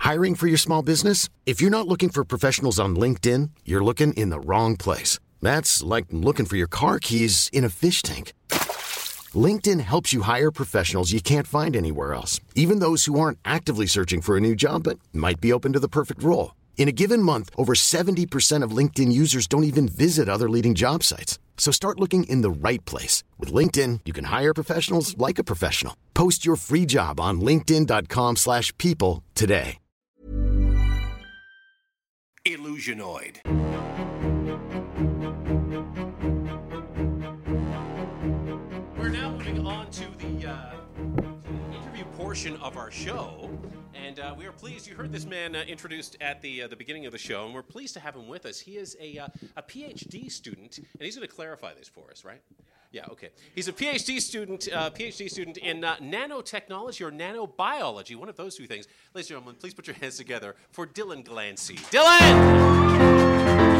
Hiring for your small business? If you're not looking for professionals on LinkedIn, you're looking in the wrong place. That's like looking for your car keys in a fish tank. LinkedIn helps you hire professionals you can't find anywhere else, even those who aren't actively searching for a new job but might be open to the perfect role. In a given month, over 70% of LinkedIn users don't even visit other leading job sites. So start looking in the right place. With LinkedIn, you can hire professionals like a professional. Post your free job on linkedin.com/people today. Illusionoid. We're now moving on to the interview portion of our show, and we are pleased. You heard this man introduced at the beginning of the show, and we're pleased to have him with us. He is a PhD student, and he's going to clarify this for us, right? Yeah, okay. He's a PhD student in nanotechnology or nanobiology, one of those two things. Ladies and gentlemen, please put your hands together for Dylan Glancy. Dylan!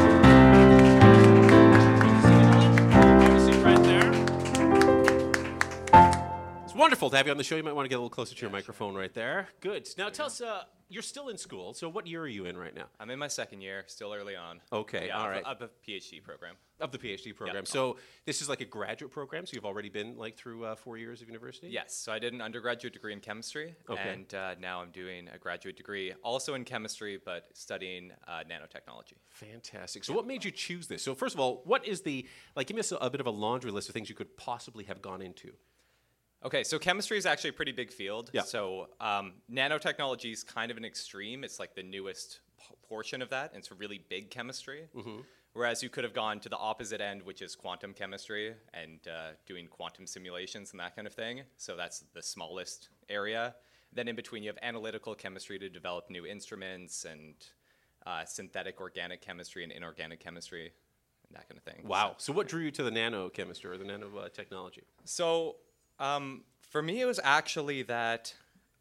Wonderful to have you on the show. You might want to get a little closer to your microphone right there. Good. Now tell us, you're still in school, so what year are you in right now? I'm in my second year, still early on. Okay, all right. Of a PhD program. Of the PhD program. Yeah. So this is like a graduate program, so you've already been like through 4 years of university? Yes, so I did an undergraduate degree in chemistry, and now I'm doing a graduate degree also in chemistry, but studying nanotechnology. Fantastic. So what made you choose this? So first of all, what is give me a bit of a laundry list of things you could possibly have gone into. Okay, so chemistry is actually a pretty big field. Yeah. So nanotechnology is kind of an extreme. It's like the newest portion of that, and it's really big chemistry. Mm-hmm. Whereas you could have gone to the opposite end, which is quantum chemistry and doing quantum simulations and that kind of thing. So that's the smallest area. Then in between, you have analytical chemistry to develop new instruments and synthetic organic chemistry and inorganic chemistry and that kind of thing. Wow. So what drew you to the nanochemistry or the nanotechnology? So for me, it was actually that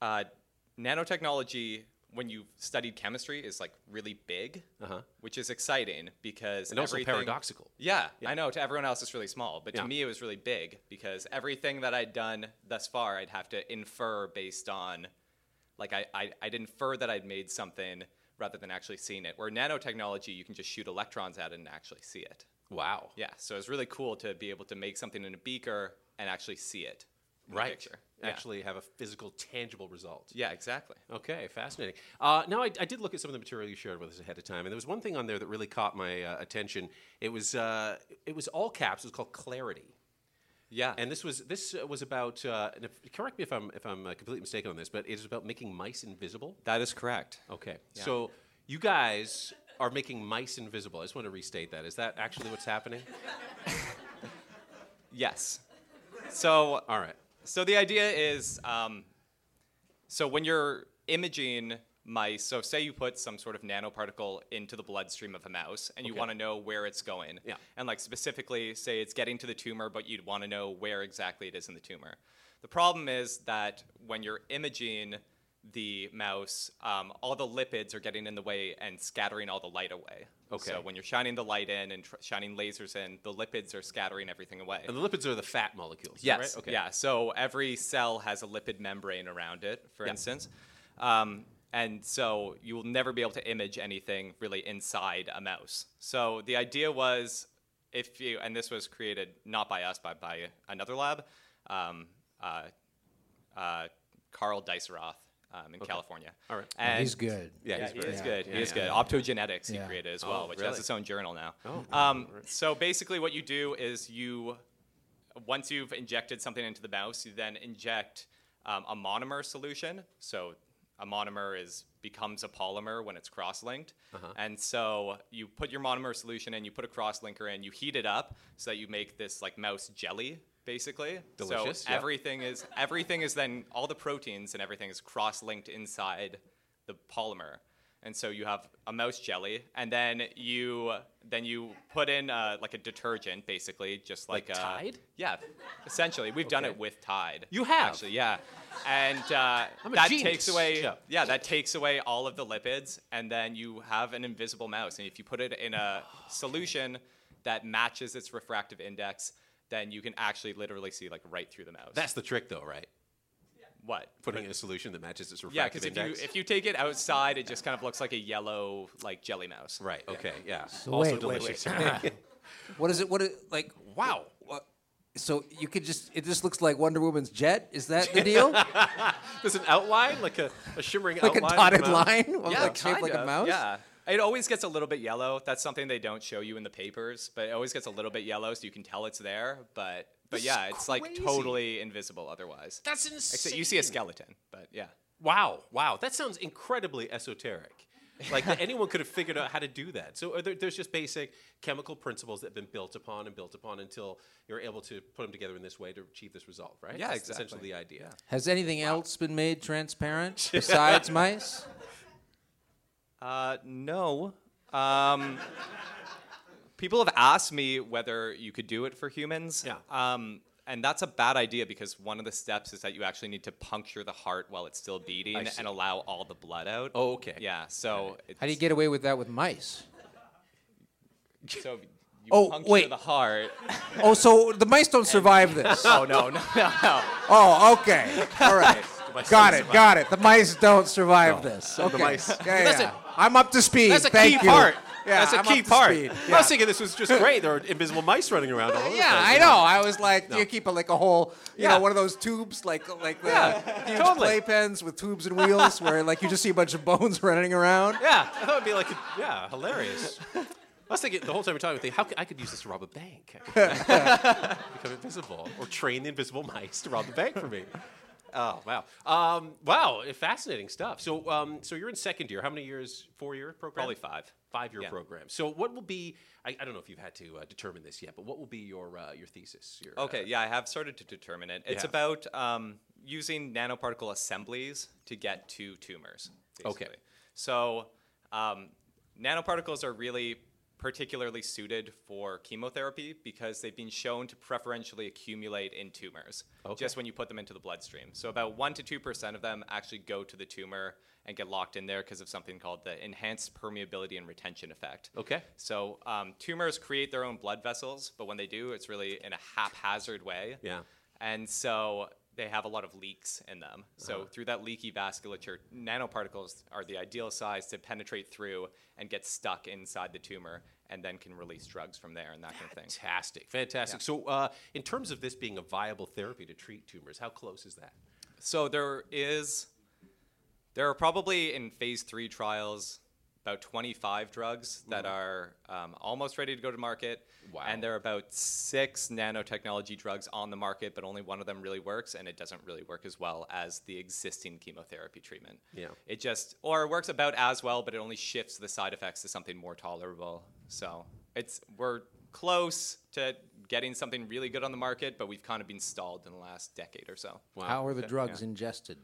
nanotechnology, when you studied chemistry, is like really big, which is exciting because and also paradoxical. Yeah, I know. To everyone else, it's really small, but to me, it was really big because everything that I'd done thus far, I'd have to infer based on, like I'd infer that I'd made something rather than actually seeing it. Where nanotechnology, you can just shoot electrons at it and actually see it. Wow. Yeah, so it's really cool to be able to make something in a beaker and actually see it. Right. Picture. Actually have a physical, tangible result. Yeah, exactly. Okay, fascinating. Now, I did look at some of the material you shared with us ahead of time, and there was one thing on there that really caught my attention. It was all caps. It was called Clarity. Yeah. And this was about. And correct me if I'm completely mistaken on this, but it is about making mice invisible. That is correct. Okay. Yeah. So you guys are making mice invisible. I just want to restate that. Is that actually what's happening? Yes. So. All right. So the idea is, so when you're imaging mice, so say you put some sort of nanoparticle into the bloodstream of a mouse, and you want to know where it's going. Yeah. And like specifically, say it's getting to the tumor, but you'd want to know where exactly it is in the tumor. The problem is that when you're imaging the mouse, all the lipids are getting in the way and scattering all the light away. Okay. So when you're shining the light in and shining lasers in, the lipids are scattering everything away. And the lipids are the fat molecules. Yes. Right? Okay. Yeah. So every cell has a lipid membrane around it, for instance. And so you will never be able to image anything really inside a mouse. So the idea was, and this was created not by us, but by another lab, Carl Diceroth. In California. All right. And he's good. Yeah, he is good. Yeah, He is good. Optogenetics he created as well, which has its own journal now. So basically what you do is once you've injected something into the mouse, you then inject a monomer solution. So a monomer becomes a polymer when it's cross-linked. And so you put your monomer solution in, you put a cross-linker in, you heat it up so that you make this like mouse jelly, basically. Delicious. So everything is then, all the proteins and everything is cross-linked inside the polymer. And so you have a mouse jelly, and then you put in like a detergent, basically, just like Tide? Yeah, essentially. We've done it with Tide. You have? Actually, yeah. And that takes away all of the lipids, and then you have an invisible mouse. And if you put it in a solution that matches its refractive index, then you can actually literally see like right through the mouse. That's the trick, though, right? What? Putting in a solution that matches its Yeah, refractive because index? if you take it outside, it just kind of looks like a yellow like jelly mouse. Right, okay, yeah. So Also wait. delicious. What is it? Like, wow. So you could it just looks like Wonder Woman's jet? Is that the deal? There's an outline, like a shimmering Like a outline. dotted of the mouse? line? Yeah, Like shaped like a mouse? Yeah. It always gets a little bit yellow. That's something they don't show you in the papers, but it always gets a little bit yellow, so you can tell it's there. But This yeah, is it's like crazy. totally invisible otherwise. That's insane. Except you see a skeleton, but yeah. Wow. That sounds incredibly esoteric. Like that anyone could have figured out how to do that. So there's just basic chemical principles that have been built upon until you're able to put them together in this way to achieve this result, right? Yeah, That's exactly. essentially the idea. Has anything else been made transparent besides mice? No. People have asked me whether you could do it for humans. Yeah. And that's a bad idea because one of the steps is that you actually need to puncture the heart while it's still beating I see. and allow all the blood out. Oh, okay. Yeah, so it's, How do you get away with that with mice? so you Oh, puncture wait. the heart. Oh, so the mice don't survive this. Oh, no. Oh, okay. All right. Got it. The mice don't survive this. Okay. mice- Yeah, Listen, yeah. I'm up to speed. That's a Thank key you. part. Yeah, That's a I'm key up to part. speed. I was thinking this was just great. There are invisible mice running around all over the Yeah, place. I know. I was like, do you keep like a whole, you Yeah. know, one of those tubes, like the huge totally. playpens with tubes and wheels, where like you just see a bunch of bones running around. Yeah, that would be like, hilarious. I was thinking the whole time we're talking, I could use this to rob a bank. I could become invisible, or train the invisible mice to rob the bank for me. Oh wow, wow, fascinating stuff. So, so you're in second year. How many years? 4-year program? Probably 5. 5-year Yeah. program. So, what will be? I don't know if you've had to determine this yet, but what will be your thesis? Your, Okay, yeah, I have started to determine it. It's have. about using nanoparticle assemblies to get to tumors. Basically. Okay. So nanoparticles are really particularly suited for chemotherapy because they've been shown to preferentially accumulate in tumors just when you put them into the bloodstream. So about 1 to 2% of them actually go to the tumor and get locked in there because of something called the enhanced permeability and retention effect. Okay. So tumors create their own blood vessels, but when they do, it's really in a haphazard way. Yeah. And so they have a lot of leaks in them. So through that leaky vasculature, nanoparticles are the ideal size to penetrate through and get stuck inside the tumor and then can release drugs from there and that kind of thing. Fantastic. So, in terms of this being a viable therapy to treat tumors, how close is that? So there are probably in phase 3 trials about 25 drugs that are almost ready to go to market. Wow. And there are about 6 nanotechnology drugs on the market, but only one of them really works, and it doesn't really work as well as the existing chemotherapy treatment. Yeah. It works about as well, but it only shifts the side effects to something more tolerable. So we're close to getting something really good on the market, but we've kind of been stalled in the last decade or so. Wow. How are the drugs ingested?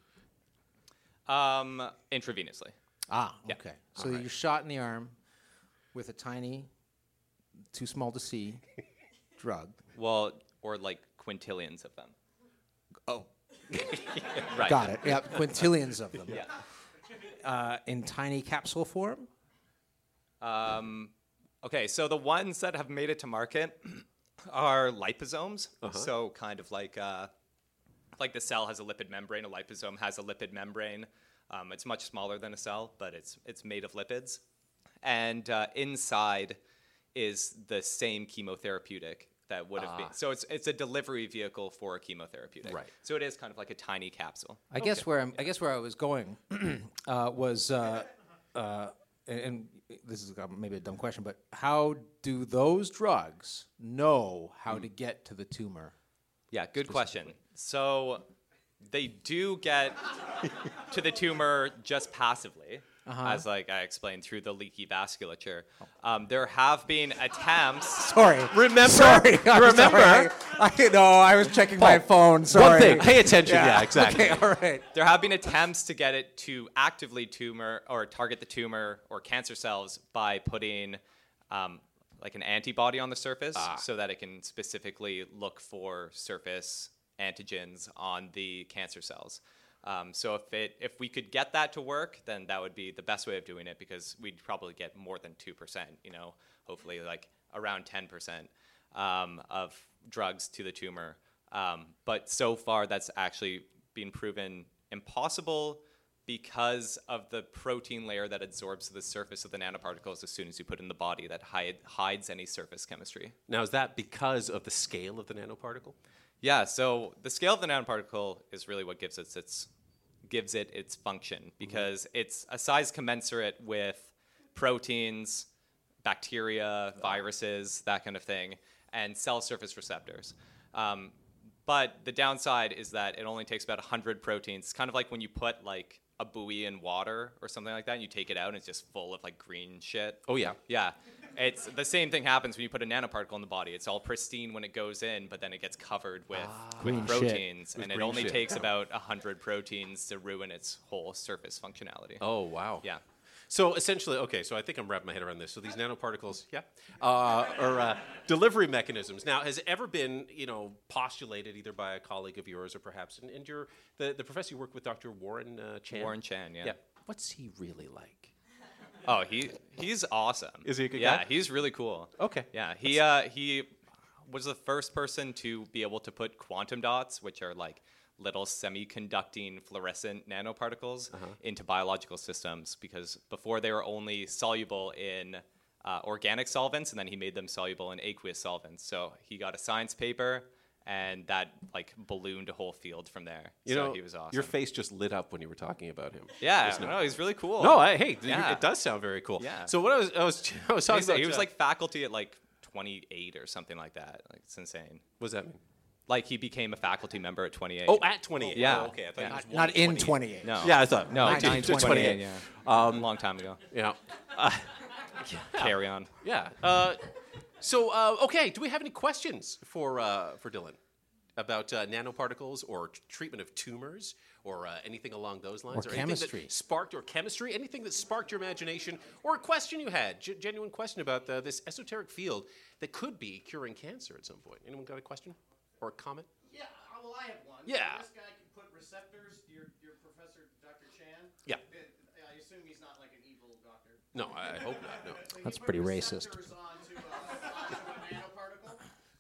Intravenously. Ah, Yeah. okay. So you're shot in the arm with a tiny, too small to see, drug. Well, or like quintillions of them. Oh, Right. got it. Yeah, quintillions of them. Yeah. In tiny capsule form? Okay, so the ones that have made it to market are liposomes. So kind of like the cell has a lipid membrane, a liposome has a lipid membrane. It's much smaller than a cell, but it's made of lipids. And inside is the same chemotherapeutic that would have been. So it's a delivery vehicle for a chemotherapeutic. Right. So it is kind of like a tiny capsule. I guess where I was going was, and this is maybe a dumb question, but how do those drugs know how to get to the tumor? Yeah, good question. So they do get to the tumor just passively, as like I explained, through the leaky vasculature. There have been attempts. Sorry. Remember? Sorry. I'm Remember? sorry. I was checking my phone. Sorry. One thing, pay attention. Yeah, exactly. Okay, all right. There have been attempts to get it to actively target the tumor or cancer cells by putting like an antibody on the surface so that it can specifically look for surface antigens on the cancer cells. So if we could get that to work, then that would be the best way of doing it because we'd probably get more than 2%, hopefully like around 10% of drugs to the tumor. But so far that's actually been proven impossible because of the protein layer that absorbs the surface of the nanoparticles as soon as you put it in the body that hides any surface chemistry. Now, is that because of the scale of the nanoparticle? Yeah, so the scale of the nanoparticle is really what gives it its function, because it's a size commensurate with proteins, bacteria, viruses, that kind of thing, and cell surface receptors. But the downside is that it only takes about 100 proteins. It's kind of like when you put like a buoy in water or something like that, and you take it out and it's just full of like green shit. Oh, yeah. Yeah. It's the same thing happens when you put a nanoparticle in the body. It's all pristine when it goes in, but then it gets covered with Green shit. proteins, and it green only shit. takes about 100 proteins to ruin its whole surface functionality. Oh, wow. Yeah. So essentially, okay, so I think I'm wrapping my head around this. So these nanoparticles, are delivery mechanisms. Now, has it ever been, postulated either by a colleague of yours or perhaps, and you're the professor you work with, Dr. Warren Chan? Warren Chan, yeah. Yeah. What's he really like? Oh, he's awesome. Is he a good yeah, guy? Yeah, he's really cool. Okay. Yeah, he was the first person to be able to put quantum dots, which are like little semiconducting fluorescent nanoparticles, into biological systems, because before they were only soluble in organic solvents, and then he made them soluble in aqueous solvents. So he got a science paper, and that like ballooned a whole field from there. He was awesome. Your face just lit up when you were talking about him. Yeah, no, he's really cool. No, Yeah. it does sound very cool. Yeah. So what I was talking about, he was like faculty at like 28 or something like that. Like, it's insane. what does that mean? Like he became a faculty member at 28. Oh, at 28. Yeah. Oh, okay. I thought Yeah. he was Not in 28. 28. No. Yeah, I thought. No, 1928. Yeah. A long time ago. Yeah. Carry on. Yeah. Okay. Do we have any questions for Dylan about nanoparticles or treatment of tumors or anything along those lines? Or anything chemistry. that sparked, or chemistry? Anything that sparked your imagination, or a question you had, genuine question about this esoteric field that could be curing cancer at some point. Anyone got a question or a comment? Yeah, well, I have one. Yeah. So this guy can put receptors, your Professor Dr. Chan. Yeah. I assume he's not like an evil doctor. No, I hope not. No. So he That's put pretty racist. receptors onto a nanoparticle.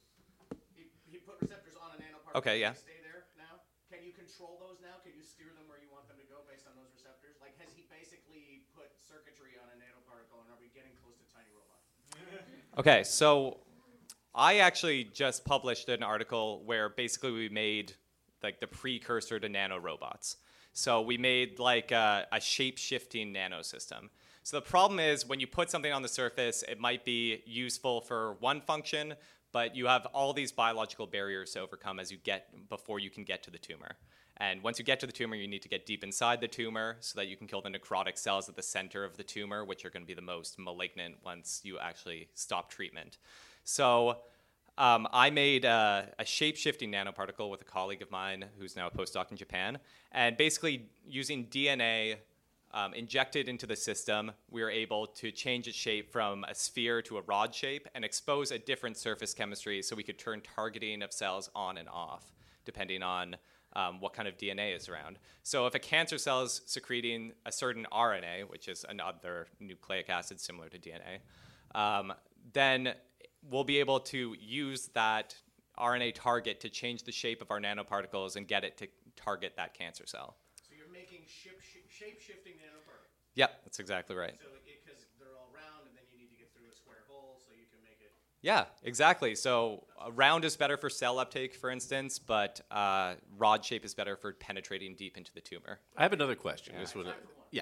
He put receptors on a nanoparticle. Okay, yeah. They stay there now. Can you control those now? Can you steer them where you want them to go based on those receptors? Like, has he basically put circuitry on a nanoparticle, and are we getting close to tiny robots? Okay, so I actually just published an article where basically we made like the precursor to nanorobots. So we made like a shape-shifting nanosystem. So the problem is when you put something on the surface, it might be useful for one function, but you have all these biological barriers to overcome before you can get to the tumor. And once you get to the tumor, you need to get deep inside the tumor so that you can kill the necrotic cells at the center of the tumor, which are going to be the most malignant once you actually stop treatment. So I made a shape-shifting nanoparticle with a colleague of mine who's now a postdoc in Japan. And basically, using DNA injected into the system, we were able to change its shape from a sphere to a rod shape and expose a different surface chemistry so we could turn targeting of cells on and off, depending on what kind of DNA is around. So if a cancer cell is secreting a certain RNA, which is another nucleic acid similar to DNA, then we'll be able to use that RNA target to change the shape of our nanoparticles and get it to target that cancer cell. So you're making shape-shifting nanoparticles. Yep, that's exactly right. So because they're all round, and then you need to get through a square hole, so you can make it. Yeah, exactly. So round is better for cell uptake, for instance, but rod shape is better for penetrating deep into the tumor. I have another question. This one,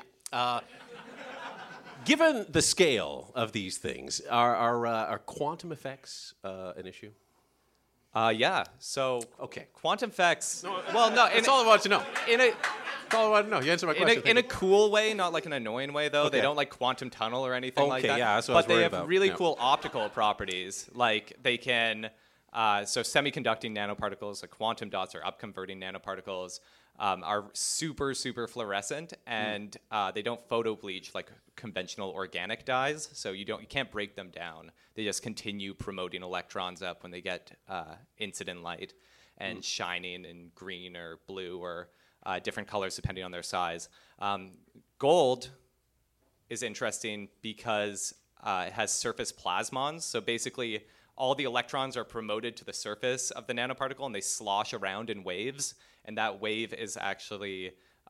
given the scale of these things, are quantum effects an issue? Yeah. So Okay. quantum effects. That's all I want to know. That's all I want to know. You answered my question. In a cool way, not like an annoying way, though. Okay. They don't like quantum tunnel or anything like Okay, that. yeah, that's what I was but they worried have about. really Yeah. cool optical properties. Like they can, so semiconducting nanoparticles, like quantum dots or upconverting nanoparticles, are super, super fluorescent, and they don't photo bleach like conventional organic dyes. So you can't break them down. They just continue promoting electrons up when they get incident light and shining in green or blue or different colors depending on their size. Gold is interesting because it has surface plasmons. So basically, all the electrons are promoted to the surface of the nanoparticle, and they slosh around in waves. And that wave is actually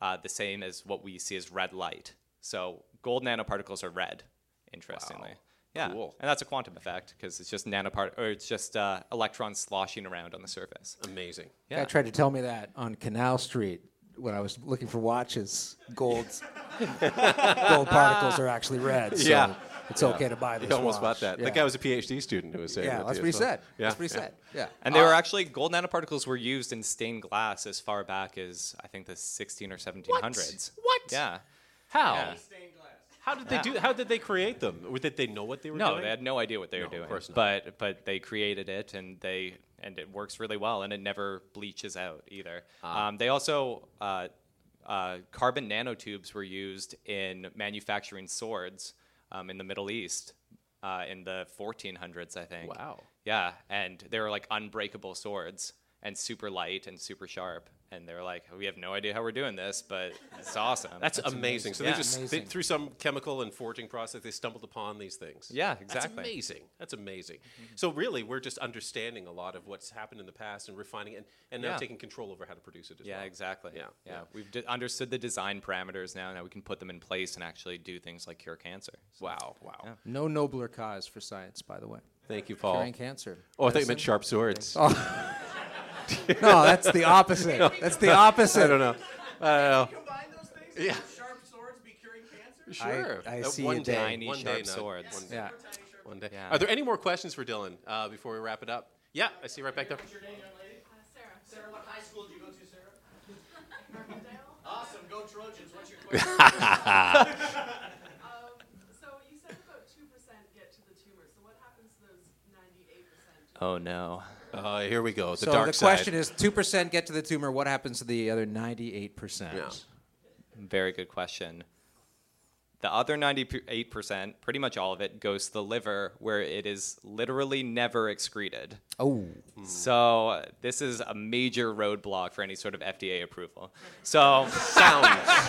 the same as what we see as red light. So gold nanoparticles are red, interestingly. Wow. Yeah, Cool. and that's a quantum effect because it's just it's just electrons sloshing around on the surface. Amazing. Yeah. Guy tried to tell me that on Canal Street when I was looking for watches. Gold particles are actually red. So Yeah. it's okay to buy this You almost watch. bought that. Yeah. That guy was a PhD student who was saying Yeah, that that's to what you he as well. said. Yeah. That's what he said. Yeah. And they were actually gold nanoparticles were used in stained glass as far back as I think the 16 or 1700s. What? Yeah. How? Yeah. Stained glass. How did they do? How did they create them? Or did they know what they were doing? No, they had no idea what they were of doing. course not. But they created it, and it works really well, and it never bleaches out either. They also carbon nanotubes were used in manufacturing swords in the Middle East in the 1400s, I think. Wow. Yeah, and they were like unbreakable swords and super light and super sharp. And they were like, we have no idea how we're doing this, but it's awesome. That's amazing. So Yeah. they just Amazing. through some chemical and forging process, they stumbled upon these things. Yeah, That's exactly. amazing. That's amazing. So really, we're just understanding a lot of what's happened in the past and refining it, and now Yeah. taking control over how to produce it as Yeah, well. exactly. Yeah, Yeah. yeah. We've understood the design parameters now. Now we can put them in place and actually do things like cure cancer. So, Wow. Wow. Yeah. No nobler cause for science, by the way. Thank you, Paul. Curing cancer. Oh, I thought you meant Medicine. sharp swords. No, that's the opposite. That's the opposite. I don't know. Combine those things? Yeah. Sharp swords be curing cancer? Sure. I see one a day. day. Tiny One sharp day, not swords. one day. Yeah. One day. Yeah. Are there any more questions for Dylan before we wrap it up? Yeah, I see right back there. What's your name, young lady? Sarah. Sarah, what high school did you go to, Sarah? Markendale. Awesome. Go Trojans. What's your question? So you said about 2% get to the tumor. So what happens to those 98%? Oh, no. Here we go. The So dark the side. question is, 2% get to the tumor. What happens to the other 98%? Yeah. Very good question. The other 98%, pretty much all of it, goes to the liver, where it is literally never excreted. Oh. So this is a major roadblock for any sort of FDA approval. So Sounds.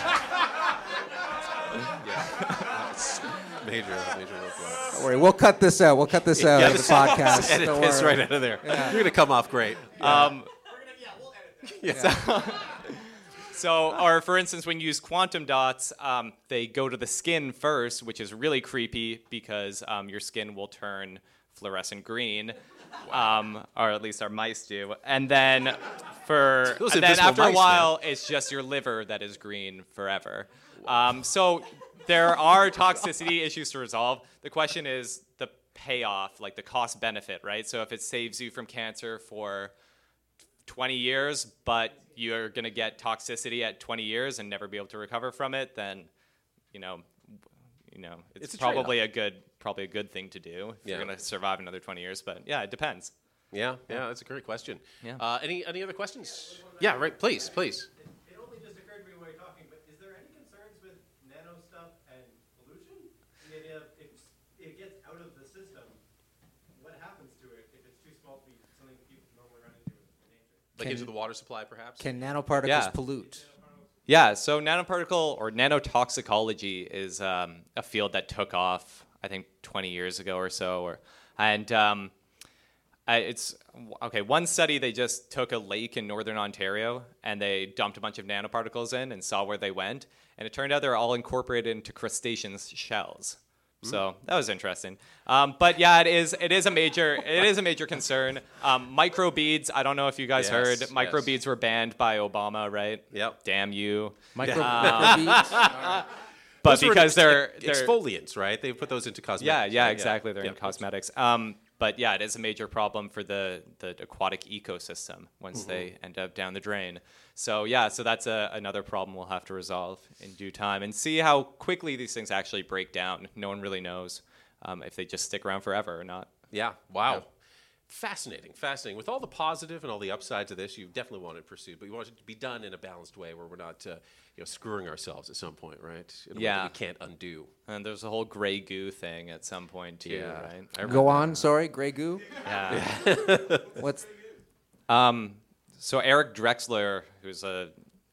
Yeah. It's major roadblock. Don't worry, we'll cut this out. We'll cut this out of the podcast. Edit Don't this worry. right out of there. You're going to come off great. We'll edit that. So, or for instance, when you use quantum dots, they go to the skin first, which is really creepy because your skin will turn fluorescent green, or at least our mice do. And then Those and then invisible after a mice, while, it's just your liver that is green forever. So there are toxicity issues to resolve. The question is the payoff, like the cost benefit, right? So if it saves you from cancer for 20 years, but you're going to get toxicity at 20 years and never be able to recover from it, then, it's a probably a good thing to do if Yeah. you're going to survive another 20 years. But yeah, it depends. Yeah, that's a great question. Yeah. Any other questions? Yeah, right. Please. It only just occurred to me while you're talking, but is there any concerns with nano stuff and pollution? The idea of if it gets out of the system, what happens to it if it's too small to be something that people normally run into in nature? Like Can- into the water supply, perhaps? Can nanoparticles Yeah. pollute? Yeah, so nanoparticle or nanotoxicology is a field that took off, I think, 20 years ago or so. It's okay. One study, they just took a lake in northern Ontario and they dumped a bunch of nanoparticles in and saw where they went. And it turned out they're all incorporated into crustaceans' shells. So that was interesting. But yeah, it is a major concern. Microbeads. I don't know if you guys heard. Yes. Microbeads were banned by Obama, right? Yep. Damn you. Microbeads? But Those were because they're exfoliants, right? They put those into cosmetics. yeah, exactly. They're in Yeah. cosmetics. But yeah, it is a major problem for the aquatic ecosystem once they end up down the drain. So yeah, so that's another problem we'll have to resolve in due time and see how quickly these things actually break down. No one really knows if they just stick around forever or not. Yeah. Wow. Fascinating. With all the positive and all the upsides of this, you definitely want it pursued, but you want it to be done in a balanced way where we're not, screwing ourselves at some point, right? In a way that Yeah. we can't undo. And there's a whole gray goo thing at some point too, Yeah. right? Go on. Sorry, Grey Goo. Yeah. What's So Eric Drexler, who's a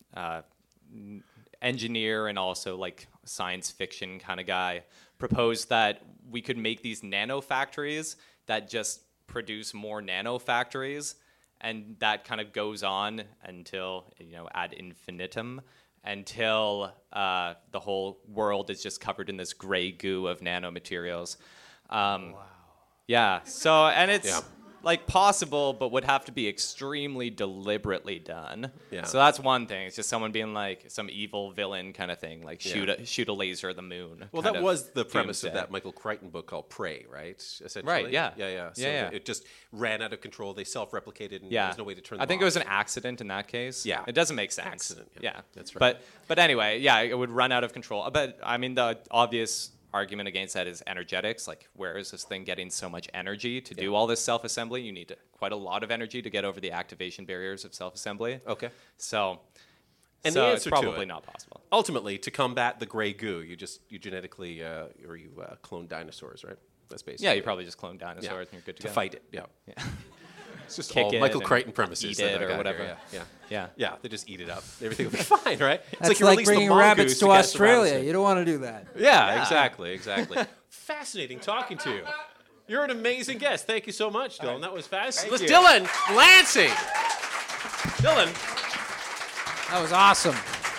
engineer and also like science fiction kind of guy, proposed that we could make these nano factories that just produce more nano factories, and that kind of goes on until ad infinitum. until the whole world is just covered in this gray goo of nanomaterials. Wow. Yeah. So, and it's like possible, but would have to be extremely deliberately done. Yeah. So that's one thing. It's just someone being like some evil villain kind of thing, like shoot a laser at the moon. Well, kind that of was the premise of doomsday. that Michael Crichton book called Prey, right? Essentially. Right, yeah. Yeah. So Yeah. it just ran out of control. They self-replicated, and Yeah. there's no way to turn I them think it was off. an accident in that case. Yeah. It doesn't make sense. Accident, yeah. Yeah. That's right. But anyway, yeah, it would run out of control. But I mean, the obvious argument against that is energetics. Like, where is this thing getting so much energy to do all this self-assembly? You need quite a lot of energy to get over the activation barriers of self-assembly. Okay. So, And so the it's answer to probably it- not possible. Ultimately, to combat the gray goo, you genetically or you clone dinosaurs, right? That's basically Yeah, you probably just clone dinosaurs yeah. and you're good to to go. fight it. Yeah. Yeah. It's just Kick all it Michael and Crichton premises. eat that it I or got whatever. here, Yeah. Yeah. Yeah, they just eat it up. Everything will be fine, right? It's That's you like release the bringing mongoose rabbits to catch the Australia. rattlesnake. You don't want to do that. Yeah, exactly. Fascinating talking to you. You're an amazing guest. Thank you so much, Dylan. That was fascinating. Thank you. Dylan Lansing. Dylan. That was awesome.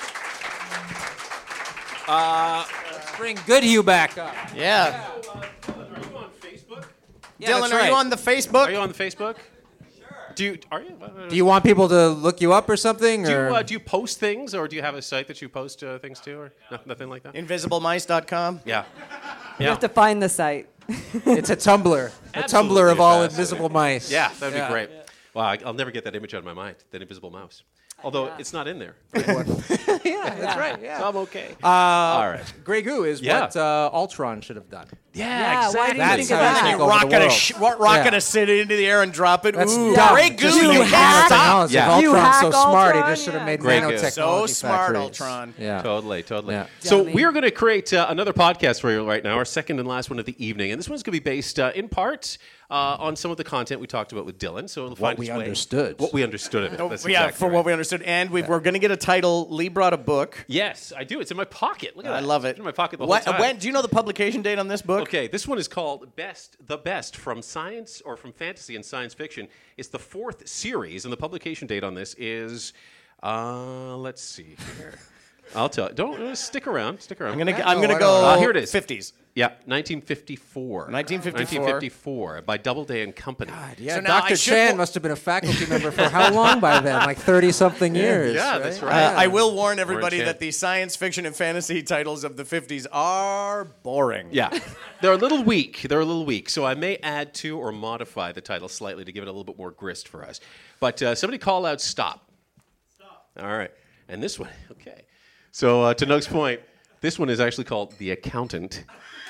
Let's bring Goodhue back up. Yeah. Are you on Facebook? Yeah, Dylan, that's are you right. on the Facebook? Are you on the Facebook? Sure. Are you? Do you want people to look you up or something? Do you post things, or do you have a site that you post things to, or nothing like that? InvisibleMice.com? Yeah. You have to find the site. It's a Tumblr. A Absolutely Tumblr of all fascinating. invisible mice. Yeah, that'd be great. Wow, I'll never get that image out of my mind, that invisible mouse. Although it's not in there. That's right. Yeah. So I'm okay. All right. Grey goo is Yeah. what Ultron should have done. Yeah, why didn't you That's think of how you that? take over the world. Rocket Yeah. a city into the air and drop it. That's Ooh, dumb. Grey goo, Just You you hack. can't stop. Technology. Yeah. If You Ultron's so hack smart, he Ultron, just should have yeah. made Grey goo. nanotechnology So smart, factories. Ultron. Yeah. Totally. Yeah. So Dummy. we're going to create another podcast for you right now, our second and last one of the evening. And this one's going to be based in part on some of the content we talked about with Dylan. So it'll find we its way- understood. What we understood of it. That's Yeah, exactly for right. what we understood. And we're going to get a title. Lee brought a book. Yes, I do. It's in my pocket. Look at that. I love it. It's in my pocket the whole time. When, do you know the publication date on this book? Okay, this one is called The Best from Science or from Fantasy and Science Fiction. It's the 4th series, and the publication date on this is, let's see here. I'll tell you. Don't stick around. Stick around. I'm gonna I go don't know. Here it is. 50s. Yeah, 1954. 1954 by Doubleday and Company. Yeah, So now Dr. I should Chan wa- must have been a faculty member for how long by then? Like 30-something years. Yeah, that's right. I will warn everybody Chan. that the science fiction and fantasy titles of the 50s are boring. Yeah, they're a little weak. So I may add to or modify the title slightly to give it a little bit more grist for us. But somebody call out stop. Stop. All right. And this one, okay. So to Nug's point, this one is actually called The Accountant.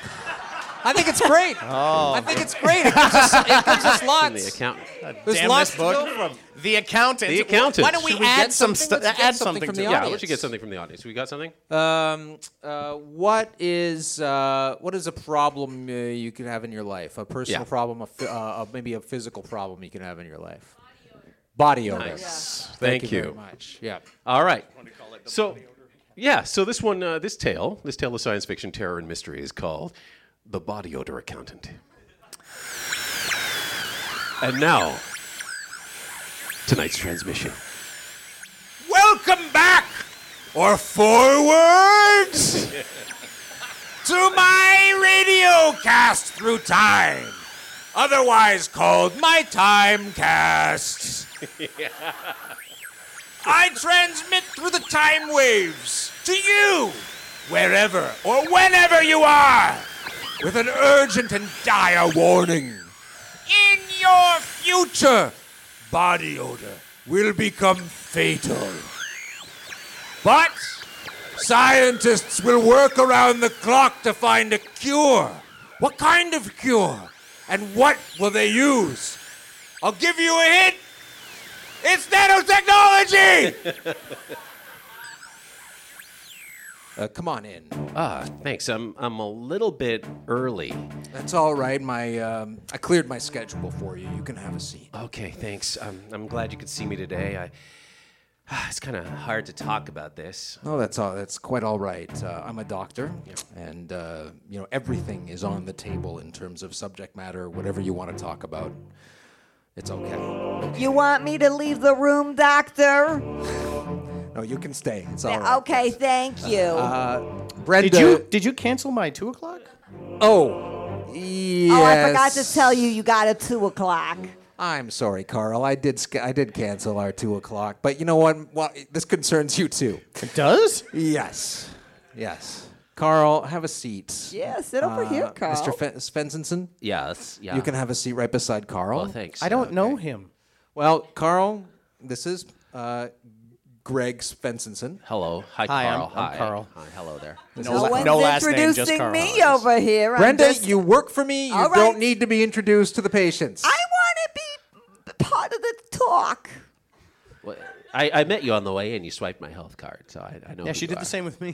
I think it's great. I think it's great. It gives us The lots. Accountant. There's Damn lots this to book. go from. The Accountant. The Accountant. Why don't we Should we add get some something? stuff? Let's get Add something something from to the it. Yeah, audience. let's get something from the audience. We got something? What is a problem you can have in your life? A personal Yeah. problem, maybe a physical problem you can have in your life. Body odor. Nice. Thank Thank you you. very much. Yeah. All right. So, yeah, so this one, this tale of science fiction, terror, and mystery is called The Body Odor Accountant. And now, tonight's transmission. Welcome back, or forwards, to my radio cast through time, otherwise called my time casts. I transmit through the time waves to you, wherever or whenever you are, with an urgent and dire warning. In your future, body odor will become fatal. But scientists will work around the clock to find a cure. What kind of cure? And what will they use? I'll give you a hint. It's nanotechnology! Come on in. Thanks. I'm a little bit early. That's all right. I cleared my schedule for you. You can have a seat. Okay, thanks. I'm glad you could see me today. It's kind of hard to talk about this. No, that's quite all right. I'm a doctor, and everything is on the table in terms of subject matter. Whatever you want to talk about, it's okay. You want me to leave the room, doctor? No, No, you can stay. It's all right. Okay, thank you. Brenda. Did you cancel my 2 o'clock? Oh, yes. Oh, I forgot to tell you, you got a 2 o'clock. I'm sorry, Carl. I did cancel our 2 o'clock, but you know what? Well, this concerns you too. It does? Yes. Carl, have a seat. Yeah, sit over here, Carl. Mr. Svensson, Yes. Yeah. you can have a seat right beside Carl. Well, thanks. I don't know him. Well, Carl, this is Greg Svensson. Hello. Hi, Hi, Carl. I'm Carl. Hi. Hello there. No one's no last name, just introducing Carl. me over here. Brenda, you work for me. You All right. don't need to be introduced to the patients. I want to be part of the talk. Well, I met you on the way in. You swiped my health card, so I know. Yeah, who she you did are. the same with me.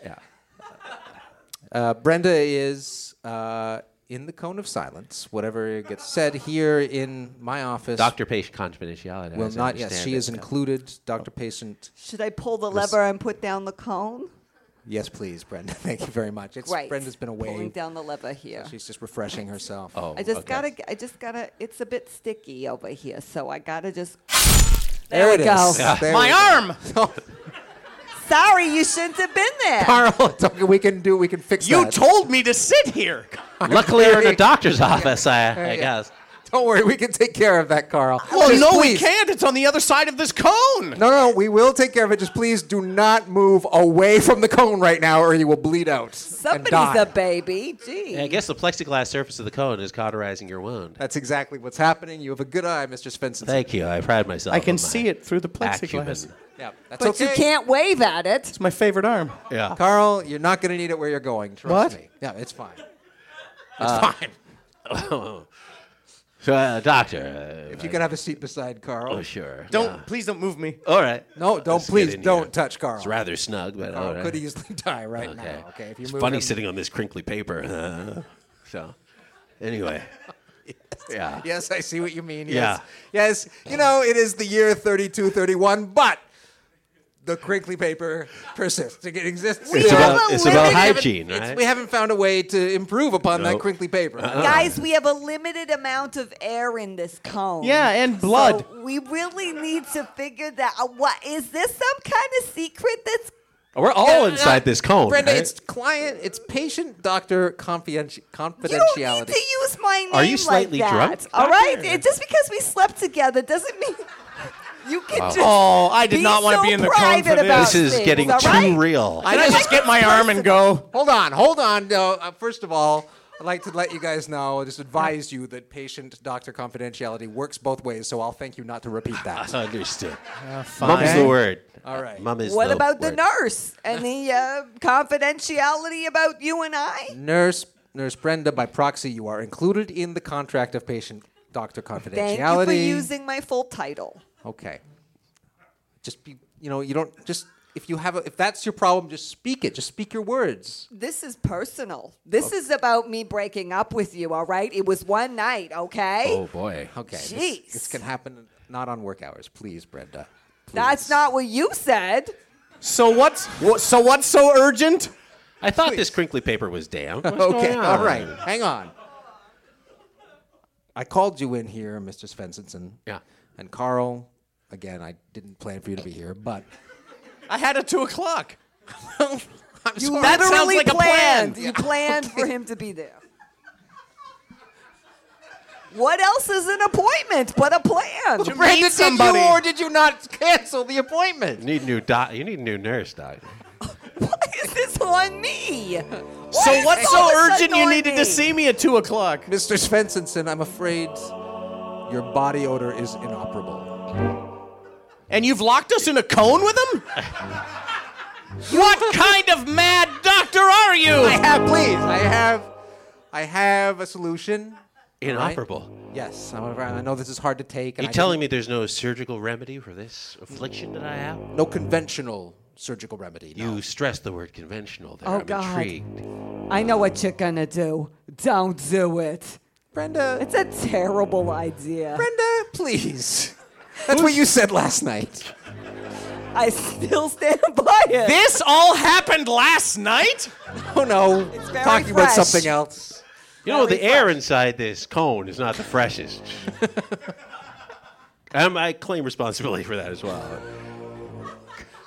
Yeah. Brenda is in the cone of silence. Whatever gets said here in my office Doctor-patient confidentiality. will as I not. Yes, understand she it. is included. Doctor-patient. Should I pull the lever and put down the cone? Yes, please, Brenda. Thank you very much. Great. Brenda's been away. Pulling down the lever here. She's just refreshing herself. Oh, I just okay. gotta. It's a bit sticky over here, so I gotta just. There we it go. is. There My we go. arm! Sorry, you shouldn't have been there. Carl, it's okay. We can fix You that. told me to sit here. Luckily, you're in a doctor's office, I guess. Don't worry, we can take care of that, Carl. Well, Just no, we please. can't. It's on the other side of this cone. No, we will take care of it. Just please do not move away from the cone right now, or you will bleed out. and Somebody's die. a baby. Gee. Yeah, I guess the plexiglass surface of the cone is cauterizing your wound. That's exactly what's happening. You have a good eye, Mr. Svensson. Thank you. I pride myself. I can on see my it through the plexiglass. acumen. Yeah, that's But okay. you can't wave at it. It's my favorite arm. Yeah. Carl, you're not going to need it where you're going. Trust What? me. Yeah, it's fine. It's fine. So, doctor. If you could have a seat beside Carl. Oh, sure. Please don't move me. All right. No, don't. Let's get Please in don't here. touch Carl. It's rather snug, but all Carl right. could easily die right Okay. now. Okay, if you It's move funny him- sitting on this crinkly paper. So, anyway. Yeah. Yes, I see what you mean. Yeah. Yes. Yes. You know, it is the year 3231, but the crinkly paper persists. It exists. We It's have about, a it's about limited- hygiene, It's- right? we haven't found a way to improve upon that Nope. crinkly paper. Guys, we have a limited amount of air in this cone. Yeah, and blood. So we really need to figure that out. What is this some kind of secret that's We're all inside this cone. Brenda, right? it's patient-doctor confidentiality. You don't need to use my name Are you slightly like that. drunk, All right? Doctor? Just because we slept together doesn't mean you can just Oh, I did not want to so be in the cone private for about this. This is things, getting all too right? real. Can I just get my arm and go? Hold on. No, first of all, I'd like to let you guys know, just advise you that patient-doctor confidentiality works both ways, so I'll thank you not to repeat that. Understood. Fine. Mum is the word. All right. Mum is What the about the word. nurse and the confidentiality about you and I? Nurse Brenda, by proxy, you are included in the contract of patient-doctor confidentiality. Thank you for using my full title. Okay. Just be, you don't just if that's your problem, just speak it. Just speak your words. This is personal. This is about me breaking up with you, all right? It was one night, okay? Oh, boy. Okay. Jeez. This can happen not on work hours, please, Brenda. That's not what you said. So what's so urgent? I thought this crinkly paper was damp. What's Okay, going on? all right. Hang on. I called you in here, Mr. Svensson. Yeah. And Carl, again, I didn't plan for you to be here, but I had a 2 o'clock. You That sounds literally like a plan. planned. You planned for him to be there. What else is an appointment but a plan? To Brenda, meet somebody. did you or did you not cancel the appointment? You need a new nurse, doctor. Why is this on me? So Why what's is all so of a urgent sudden you on needed me? to see me at 2 o'clock? Mr. Svensson, I'm afraid your body odor is inoperable. And you've locked us in a cone with him? What kind of mad doctor are you? I have a solution. Inoperable. Right? Yes, I know this is hard to take. Are you telling me there's no surgical remedy for this affliction that I have? no conventional surgical remedy? No. You stressed the word conventional there. Oh, I'm God. intrigued. I know what you're gonna do. Don't do it. Brenda, It's a terrible idea. Brenda, please. That's what you said last night. I still stand by it. This all happened last night? Oh no, It's very talking about fresh. something else. You know, the Very air fresh. inside this cone is not the freshest. I claim responsibility for that as well.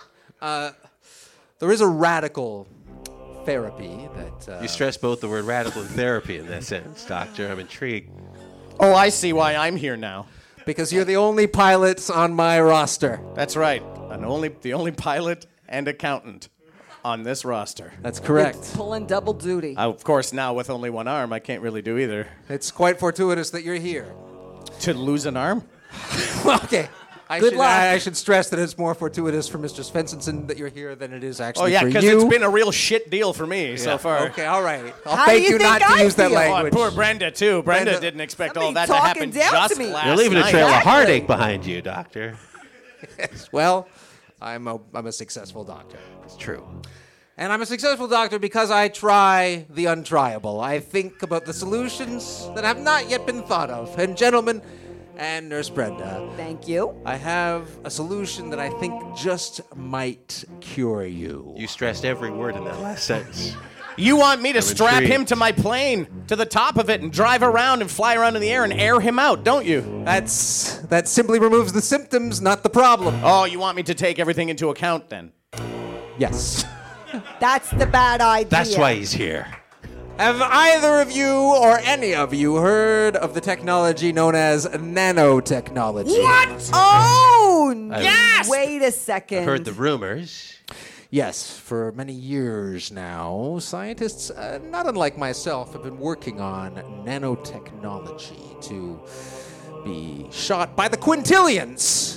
There is a radical therapy that... You stress both the word radical and therapy in that sentence, Doctor. I'm intrigued. Oh, I see why I'm here now. Because you're the only pilot on my roster. That's right. The only pilot and accountant on this roster. That's correct. Pulling double duty. Of course, now with only one arm, I can't really do either. It's quite fortuitous that you're here. To lose an arm? Okay. Good luck. I should stress that it's more fortuitous for Mr. Svensson that you're here than it is actually Oh, yeah, for because you. it's been a real shit deal for me so far. Okay, all right. I'll How do thank you you think not to I use that feel? Oh, and language. poor Brenda, too. Brenda Brenda- didn't expect Somebody all that to talking happen down to just me. last You're leaving a night. trail of Exactly. heartache behind you, Doctor. Well, I'm a successful doctor. It's true. And I'm a successful doctor because I try the untriable. I think about the solutions that have not yet been thought of. And gentlemen, and Nurse Brenda, Thank you. I have a solution that I think just might cure you. You stressed every word in that last sentence. You want me to strap intrigued. him to my plane, to the top of it, and drive around and fly around in the air and air him out, don't you? That simply removes the symptoms, not the problem. Oh, you want me to take everything into account then? Yes. That's the bad idea. That's why he's here. Have either of you or any of you heard of the technology known as nanotechnology? What? Oh, Yes! Wait a second. I've heard the rumors. Yes, for many years now, scientists, not unlike myself, have been working on nanotechnology to be shot by the quintillions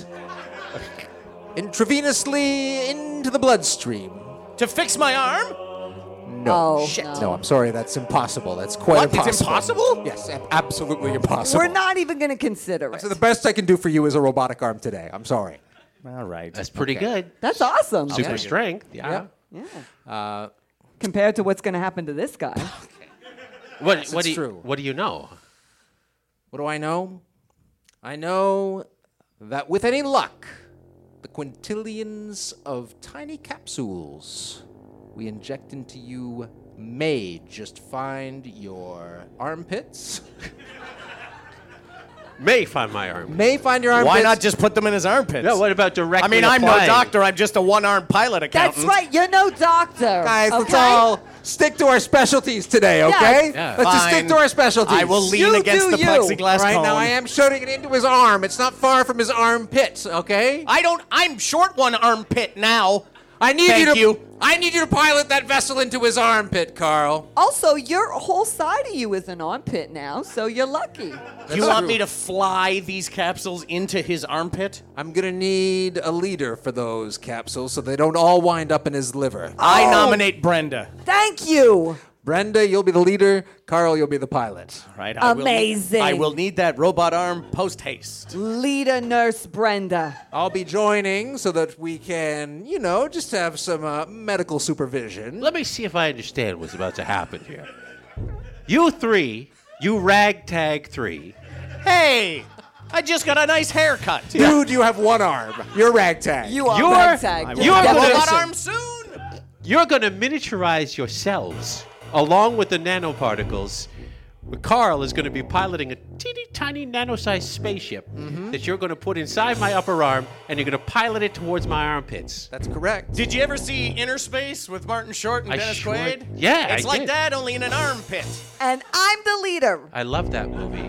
intravenously into the bloodstream. To fix my arm? No. Oh, Shit. no. No, I'm sorry, that's impossible. That's quite What? impossible. It's impossible? Yes, absolutely impossible. We're not even going to consider it. So the best I can do for you is a robotic arm today. I'm sorry. All right. That's pretty good. That's awesome. Super strength. Yeah. Yeah. Compared to what's going to happen to this guy. What it's do you, true. What do you know? What do I know? I know that with any luck, the quintillions of tiny capsules we inject into you may just find your armpits. May find my arm. May find your armpits. Why not just put them in his armpits? No, what about I directly mean, I'm no applying? doctor. I'm just a one-armed pilot accountant. That's right. You're no doctor. Guys, let's okay? all stick to our specialties today, okay? Yeah. Let's just stick Fine. to our specialties. I will lean You against do the you. plexiglass All right, cone. now I am shooting it into his arm. It's not far from his armpit, okay? I'm short one armpit now. I need Thank you. I need you to pilot that vessel into his armpit, Carl. Also, your whole side of you is an armpit now, so you're lucky. You want me to fly these capsules into his armpit? I'm gonna need a leader for those capsules so they don't all wind up in his liver. I nominate Brenda. Thank you. Brenda, you'll be the leader. Carl, you'll be the pilot. Right? Amazing. I will need that robot arm post haste. Leader Nurse Brenda. I'll be joining so that we can, just have some medical supervision. Let me see if I understand what's about to happen here. You three, you ragtag three. Hey, I just got a nice haircut. Dude, you have one arm. You're ragtag. You are You're- ragtag. you're Robot Definition. arm soon. You're going to miniaturize yourselves along with the nanoparticles. Carl is going to be piloting a teeny tiny nano-sized spaceship that you're going to put inside my upper arm, and you're going to pilot it towards my armpits. That's correct. Did you ever see Inner Space with Martin Short and I Dennis sure- Quaid? Yeah, It's I like did. that, only in an armpit. And I'm the leader. I love that movie.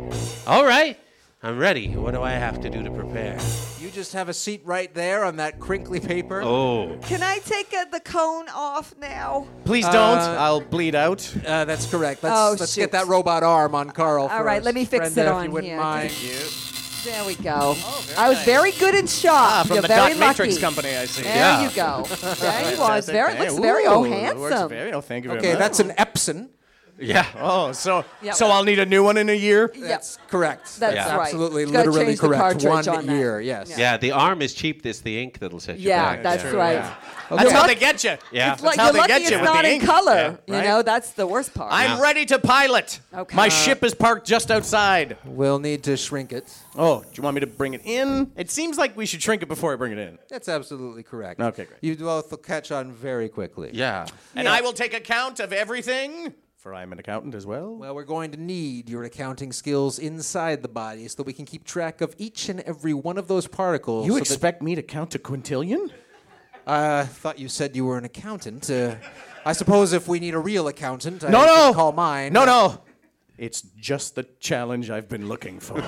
All right, I'm ready. What do I have to do to prepare? You just have a seat right there on that crinkly paper. Oh, Can I take the cone off now? Please don't. I'll bleed out. That's correct. Oh, Let's shoot. get that robot arm on Carl All right, first. let me fix Brenda, it if on you wouldn't here. mind. There we go. I was very good in shot. From You're the very Dot lucky. Matrix Company, I see. There you go. There you are. It's very, looks very handsome. Thank you very Okay, much. that's an Epson. yeah. Oh, so Yep. so I'll need a new one in a year? That's correct. That's Yeah. right. Absolutely, You gotta literally change the correct. cartridge 1 on that. year, yes. Yeah, the arm is cheap. It's the ink that'll set you Yeah, back. that's Yeah. right. That's how they get you. Yeah. It's like how you're they lucky get it's you with not the in ink. color. Yeah, right? You know, that's the worst part. I'm ready to pilot. Okay. My ship is parked just outside. We'll need to shrink it. Oh, do you want me to bring it in? It seems like we should shrink it before I bring it in. That's absolutely correct. Okay, great. You both will catch on very quickly. Yeah. And I will take account of everything, for I am an accountant as well. Well, we're going to need your accounting skills inside the body so that we can keep track of each and every one of those particles. You so that- expect me to count to quintillion? Thought you said you were an accountant. I suppose if we need a real accountant, I No. can call mine. No. It's just the challenge I've been looking for.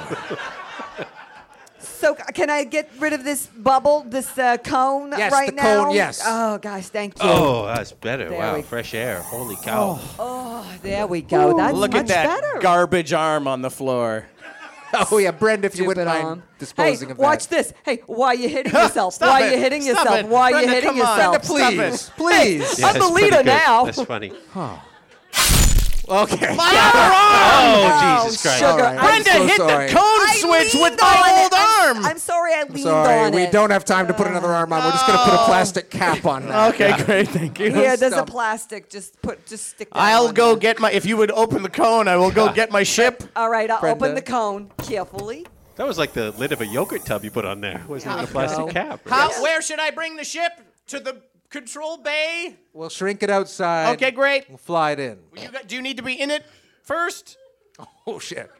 So can I get rid of this bubble, this cone Yes, right the now? cone, yes. Oh, gosh, thank you. Oh, that's better. There Wow, we- fresh air. Holy cow. Oh, there we go. That's Look much at that better. garbage arm on the floor. Oh, yeah, Brenda, if you wouldn't Stupid mind arm. disposing hey, of that. watch this. Hey, why are you hitting yourself? Stop why it. are you hitting Stop yourself? it. Why are you Brenda, hitting come on. yourself? Brenda, Please, please. Yeah, I'm that's the pretty leader good. now. That's funny. Okay. Oh, Jesus Christ. Sugar. All right. I'm Brenda so hit sorry. the cone I switch with leaned my on old it. arm. I'm sorry I leaned Sorry, on we it. don't have time to put another arm on. We're just going to put a plastic cap on that. Okay, great, thank you. Here, there's a Stop. plastic. Just stick that I'll on go there. get my. If you would open the cone, I will go get my ship. All right, I'll Brenda. open the cone carefully. That was like the lid of a yogurt tub you put on there. Wasn't it a plastic cap? Where should I bring the ship? To the control bay? We'll shrink it outside. Okay, great. We'll fly it in. Do you need to be in it first? Oh, shit.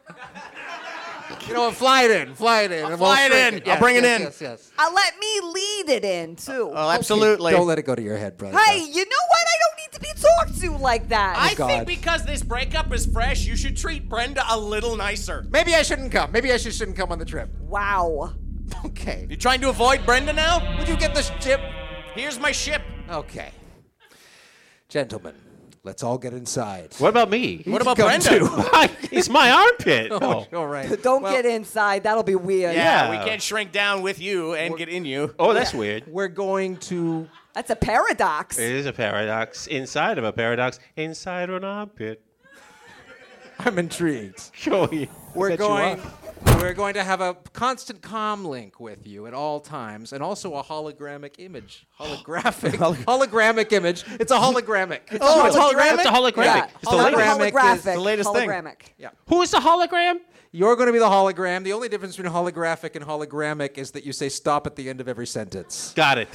You know what? Fly it in. Fly it in. and fly we'll it shrink in. I'll bring it in. Yes. Let me lead it in, too. Oh, absolutely. Don't let it go to your head, brother. Hey, you know what? I don't need to be talked to like that. I God. think because this breakup is fresh, you should treat Brenda a little nicer. Maybe I shouldn't come. Maybe I shouldn't come on the trip. Wow. Okay. You trying to avoid Brenda now? Would you get the ship? Here's my ship. Okay. Gentlemen, let's all get inside. What about me? What about come Brenda? too. It's my armpit. Oh. All right. Don't get inside. That'll be weird. Yeah, Yeah. we can't shrink down with you and get in you. Oh, that's weird. We're going to... That's a paradox. It is a paradox inside of a paradox inside an armpit. I'm intrigued. Oh, yeah. We're Bet you going... are. We're going to have a constant comm link with you at all times, and also a hologramic image. Hologramic image. It's a hologramic. It's hologramic? It's a holographic. Yeah. It's the latest. hologramic is the latest thing. hologramic. Yeah. Who is the hologram? You're going to be the hologram. The only difference between holographic and hologramic is that you say stop at the end of every sentence. Got it.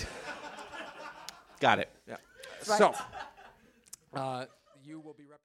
Got it. Yeah. Right. So, you will be representing.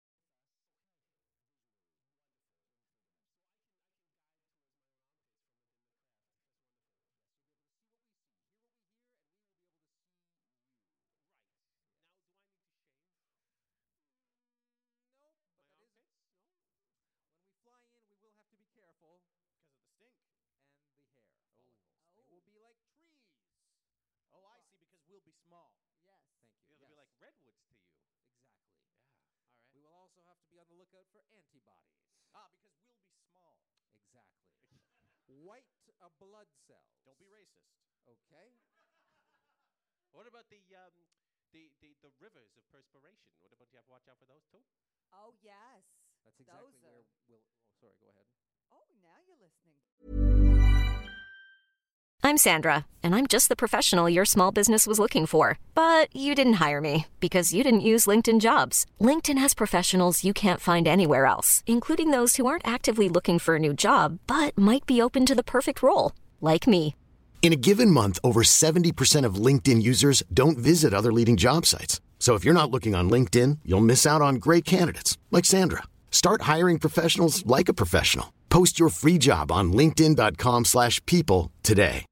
Redwoods to you. Exactly. Yeah. All right. We will also have to be on the lookout for antibodies. Because we'll be small. Exactly. White blood cells. Don't be racist. Okay. What about the rivers of perspiration? What about you have to watch out for those too? Oh, yes. That's exactly where we'll. Oh, sorry. Go ahead. Oh, now you're listening. I'm Sandra, and I'm just the professional your small business was looking for. But you didn't hire me because you didn't use LinkedIn Jobs. LinkedIn has professionals you can't find anywhere else, including those who aren't actively looking for a new job, but might be open to the perfect role, like me. In a given month, over 70% of LinkedIn users don't visit other leading job sites. So if you're not looking on LinkedIn, you'll miss out on great candidates like Sandra. Start hiring professionals like a professional. Post your free job on linkedin.com/people today.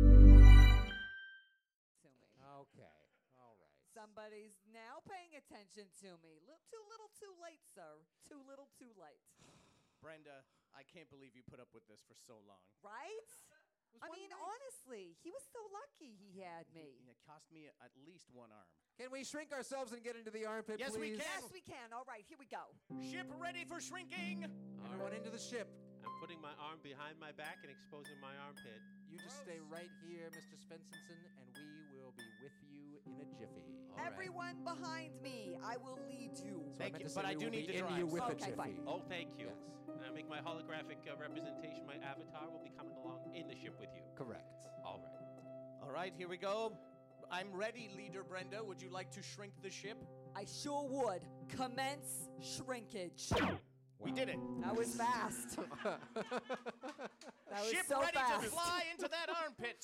Okay. All right. Somebody's now paying attention to me. Too little, too late, sir. Too little, too late. Brenda, I can't believe you put up with this for so long. Right? I mean, honestly, he was so lucky he had me. It cost me at least one arm. Can we shrink ourselves and get into the armpit, Yes, we please? can. Yes, we can. All right, here we go. Ship ready for shrinking. Everyone into the ship. I'm putting my arm behind my back and exposing my armpit. You just stay right here, Mr. Svensson, and we will be with you in a jiffy. All right. Everyone behind me, I will lead you. So Thank meant you, to but say I we do will need be to in drive. you with a Okay, jiffy. fine. Oh, thank you. Yes. And I make my holographic representation. My avatar will be coming along in the ship with you. Correct. All right. All right, here we go. I'm ready, Leader Brenda. Would you like to shrink the ship? I sure would. Commence shrinkage. We did it. That was fast. That was Ship so ready fast. to fly into that armpit,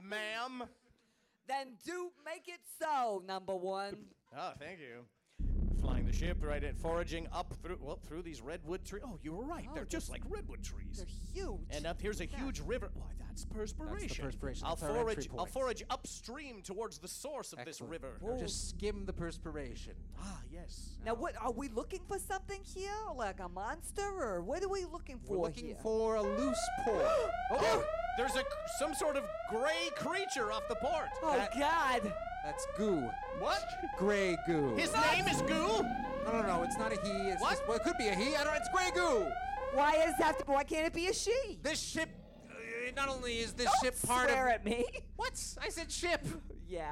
ma'am. Then do make it so, number one. Oh, thank you. flying the ship, right, and foraging up through these redwood trees. Oh, you were right. They're just like redwood trees. They're huge. And up here's a huge river. Why, that's perspiration. That's the perspiration. I'll That's our entry I'll point. forage upstream towards the source of this river. Just skim the perspiration. Ah, yes. Now, what are we looking for? Something here, like a monster, or what are we looking for We're looking here? for a loose pore. Oh, there's some sort of gray creature off the port. Oh God! That's goo. What? Gray goo. His name is Goo? No, it's not a he. It's What? just, well, it could be a he. I don't know. It's gray goo. Why does it have to? Why can't it be a she? This ship, not only is this Don't ship part swear of... at me. What? I said ship. Yeah.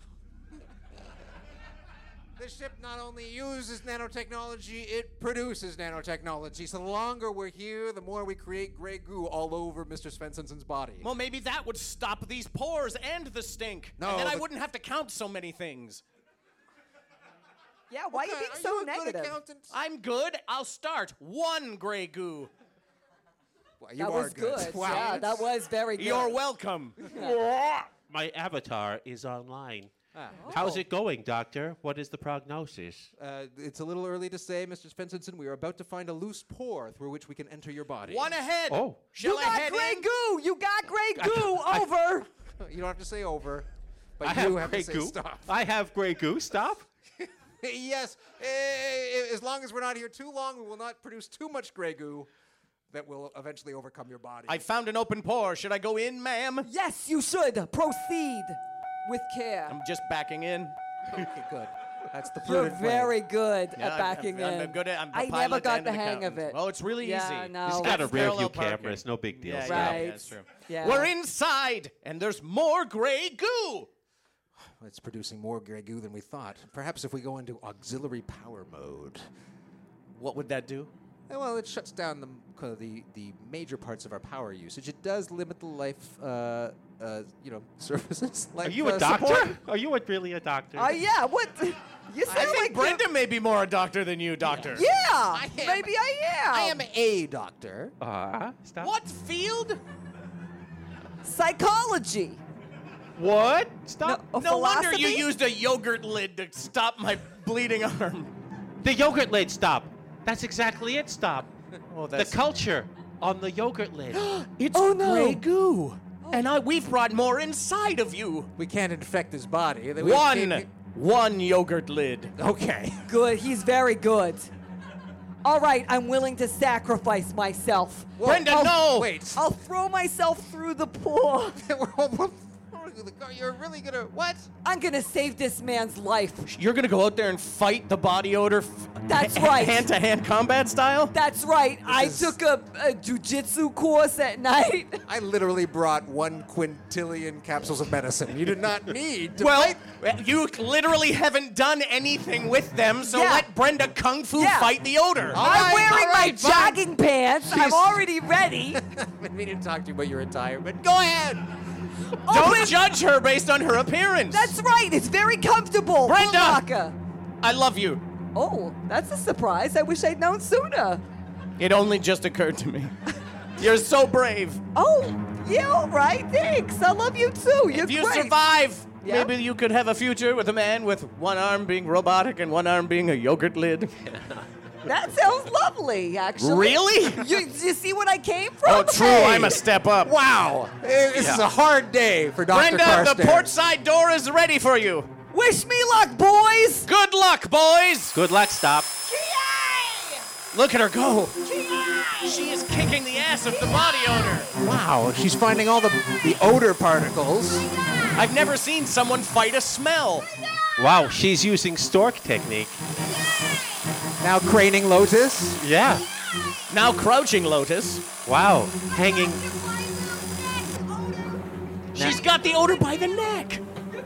This ship not only uses nanotechnology, it produces nanotechnology. So the longer we're here, the more we create gray goo all over Mr. Svensson's body. Well, maybe that would stop these pores and the stink. No, and then I but- wouldn't have to count so many things. Yeah. Why are you being so negative? I'm good. I'll start. 1 gray goo. Well, you That are was good. Wow. Yeah, that was very good. You're welcome. My avatar is online. Ah. How's it going, Doctor? What is the prognosis? It's a little early to say, Mr. Svensson. We are about to find a loose pore through which we can enter your body. 1 ahead. Oh. Shall You I got head gray in? goo. You got gray goo. Over. You don't have to say over, but I you have have gray to say goo. stop. I have gray goo. Stop. Yes. As long as we're not here too long, we will not produce too much gray goo that will eventually overcome your body. I found an open pore. Should I go in, ma'am? Yes, you should proceed with care. I'm just backing in. Okay, good. That's the You're prudent way. very good Yeah, at backing in. I'm good at. I'm a I never pilot got and the an hang of accountant. it. Oh, it's really Yeah, easy. no. He's got a rear Parallel view parking. camera. It's no big deal. Yeah, Stop. yeah, Right. that's true. Yeah. We're inside, and there's more gray goo. It's producing more gray goo than we thought. Perhaps if we go into auxiliary power mode. What would that do? Well, it shuts down the major parts of our power usage. It does limit the life, services. Like, Are you a doctor? support. Are you really a doctor? Yeah. What? You sound I think like Brenda may be more a doctor than you, doctor. Yeah. am. Maybe I am. I am a doctor. Stop. What field? Psychology. What? Stop. No wonder you philosophy? used a yogurt lid to stop my bleeding arm. The yogurt lid. Stop. That's exactly it. Stop. Oh, The culture on the yogurt lid. It's Oh, no. gray goo. And we've brought more inside of you. We can't infect his body. One yogurt lid. Okay. Good. He's very good. All right. I'm willing to sacrifice myself. Brenda, no. Wait. I'll throw myself through the pool. You're really gonna what? I'm gonna save this man's life. You're gonna go out there and fight the body odor. That's right. Hand-to-hand combat style. That's right. I is- took a jujitsu course at night. I literally brought 1 quintillion capsules of medicine. You did not need to Well, fight. you literally haven't done anything with them, so Yeah. let Brenda Kung Fu Yeah. fight the odor. All I'm right, wearing all my right, fine. jogging pants. I'm She's- already ready. I've been meaning to talk to you about your attire, but go ahead. Don't judge her based on her appearance. That's right. It's very comfortable. Brenda! Butaka. I love you. Oh, that's a surprise. I wish I'd known sooner. It only just occurred to me. You're so brave. Oh, yeah, all right. Thanks. I love you too. You're If you great. survive, Yeah? maybe you could have a future with a man with one arm being robotic and one arm being a yogurt lid. That sounds lovely, actually. Really? You see what I came from? Oh, true. Hey. I'm a step up. Wow. This is a hard day for Dr. Brenda, Carstairs. the port side door is ready for you. Wish me luck, boys. Good luck, boys. Good luck. Stop. Look at her go. She is kicking the ass of the body odor. Wow, she's finding all the odor particles. I've never seen someone fight a smell. Wow. She's using stork technique. Now craning lotus. Yeah. Now crouching lotus. Wow. Hanging. She's got the odor by the neck.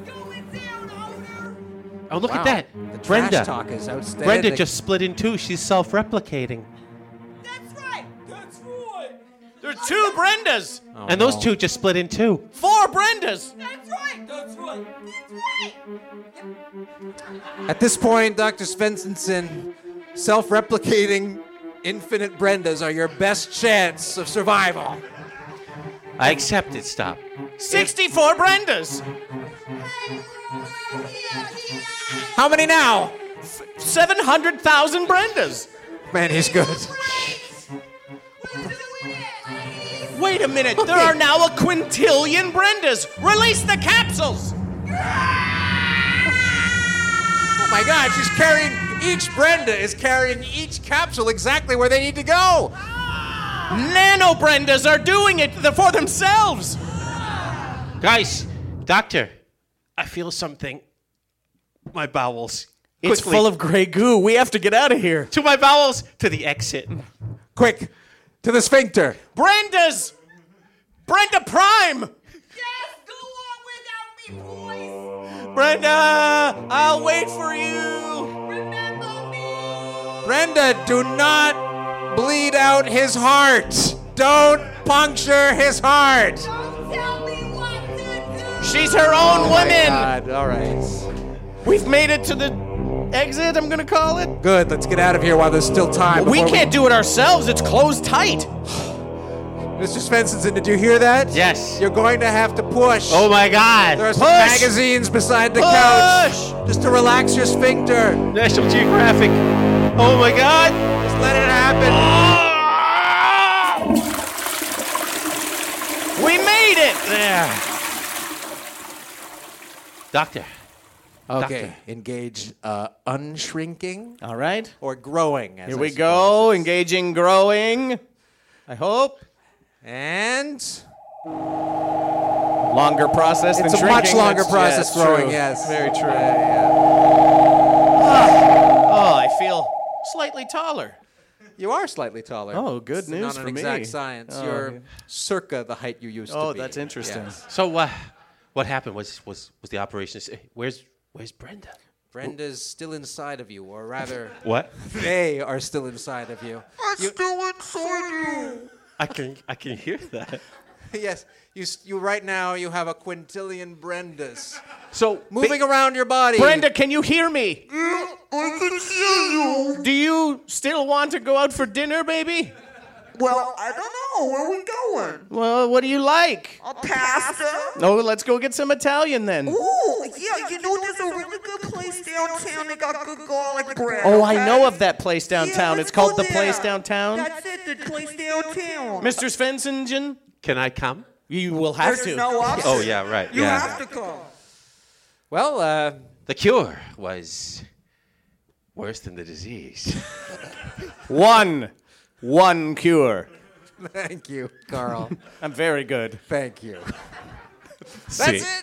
Oh, look Wow. at that. The trash Brenda. talk is outstanding. Brenda just split in two. She's self-replicating. That's right. That's right. There are 2 Brendas. And those two just split in two. 4 Brendas. That's right. That's right. That's right. At this point, Dr. Svensson, self-replicating infinite Brendas are your best chance of survival. I accept it. Stop. 64 Brendas. How many now? 700,000 Brendas. Man, he's good. Wait a minute, there are now a quintillion Brendas. Release the capsules. Oh my God, she's carrying, each Brenda is carrying each capsule exactly where they need to go. Nano Brendas are doing it for themselves. Guys, doctor, I feel something. My bowels. It's Quickly. full of gray goo. We have to get out of here. To my bowels, to the exit. Quick, to the sphincter. Brenda's! Brenda Prime! Yes, go on without me, boys. Brenda, I'll wait for you. Remember me. Brenda, do not bleed out his heart. Don't puncture his heart. Don't tell me what to do. She's her own woman. God, all right. We've made it to the exit, I'm gonna call it. Good, let's get out of here while there's still time. We before can't do it ourselves. It's closed tight. Mr. Svensson, did you hear that? Yes. You're going to have to push. Oh my God. There are some Push. magazines beside the couch. Just to relax your sphincter. National Geographic. Oh my God. Just let it happen. We made it. There. Doctor. Okay, engage unshrinking All right. or growing. As Here I we suppose. go. Engaging, growing. I hope. And Longer process than it's a shrinking. much longer That's- process yeah, growing, true. yes. Very true. Oh, I feel slightly taller. You are slightly taller. Oh, good It's news not for an me. exact science. Oh, You're yeah. circa the height you used to Oh, be. that's interesting. Yes. So what happened was the operation. Where's Brenda? Brenda's still inside of you, or rather, What? they are still inside of you. Still inside you. I can hear that. Yes, you right now you have a quintillion Brendas So moving around your body. Brenda, can you hear me? I can see you. Do you still want to go out for dinner, baby? Well, I don't know. Where are we going? Well, what do you like? A pasta? No, let's go get some Italian then. Ooh, yeah, you know there's a really good place downtown. They got good garlic bread. Oh, I okay? know of that place downtown. Yeah, It's let's called go The Place there. Downtown. That's it, the place downtown. Mr. Svensson, can I come? you will have There's to. no option. Oh yeah, right. You yeah. have to come. Well, The cure was worse than the disease. One cure. thank you, Carl. I'm very good. Thank you. See. That's it.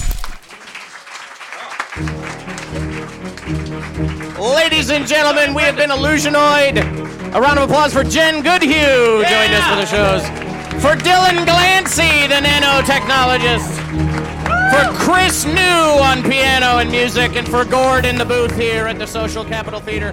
Ladies and gentlemen, we have been Illusionoid. A round of applause for Jen Goodhue joined us for the shows. For Dylan Glancy, the nanotechnologist. For Chris New on piano and music. And for Gord in the booth here at the Social Capital Theater.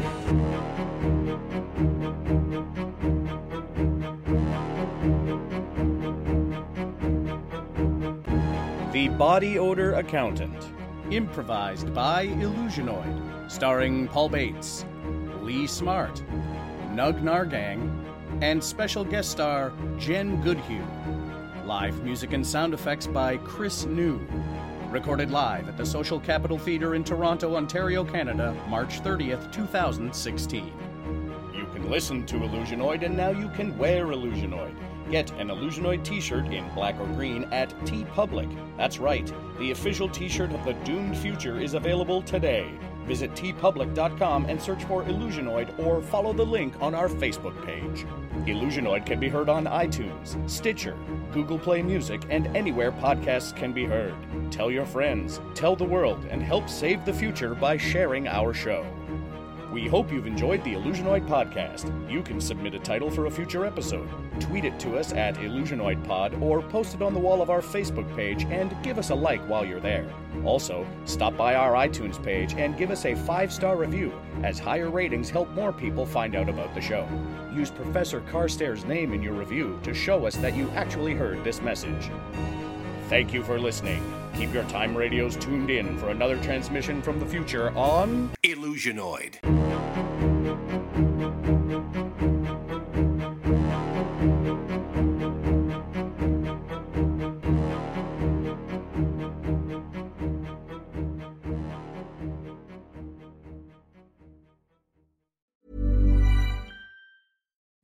The Body Odor Accountant. Improvised by Illusionoid. Starring Paul Bates, Lee Smart, Nug Nargang, and special guest star Jen Goodhue. Live music and sound effects by Chris New. Recorded live at the Social Capital Theater in Toronto, Ontario, Canada, March 30th, 2016. You can listen to Illusionoid, and now you can wear Illusionoid. Get an Illusionoid t-shirt in black or green at TeePublic. That's right, the official t-shirt of the Doomed Future is available today. Visit teepublic.com and search for Illusionoid or follow the link on our Facebook page. Illusionoid can be heard on iTunes, Stitcher, Google Play Music, and anywhere podcasts can be heard. Tell your friends, tell the world, and help save the future by sharing our show. We hope you've enjoyed the Illusionoid podcast. You can submit a title for a future episode. Tweet it to us at IllusionoidPod or post it on the wall of our Facebook page and give us a like while you're there. Also, stop by our iTunes page and give us a 5-star review, as higher ratings help more people find out about the show. Use Professor Carstairs' name in your review to show us that you actually heard this message. Thank you for listening. Keep your time radios tuned in for another transmission from the future on Illusionoid.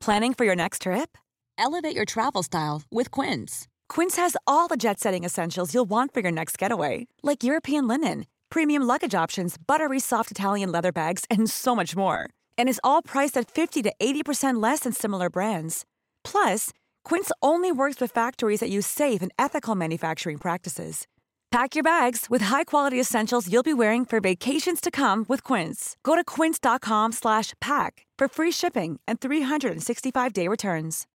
Planning for your next trip? Elevate your travel style with Quince. Quince has all the jet-setting essentials you'll want for your next getaway, like European linen, premium luggage options, buttery soft Italian leather bags, and so much more. And is all priced at 50 to 80% less than similar brands. Plus, Quince only works with factories that use safe and ethical manufacturing practices. Pack your bags with high-quality essentials you'll be wearing for vacations to come with Quince. Go to quince.com/pack for free shipping and 365-day returns.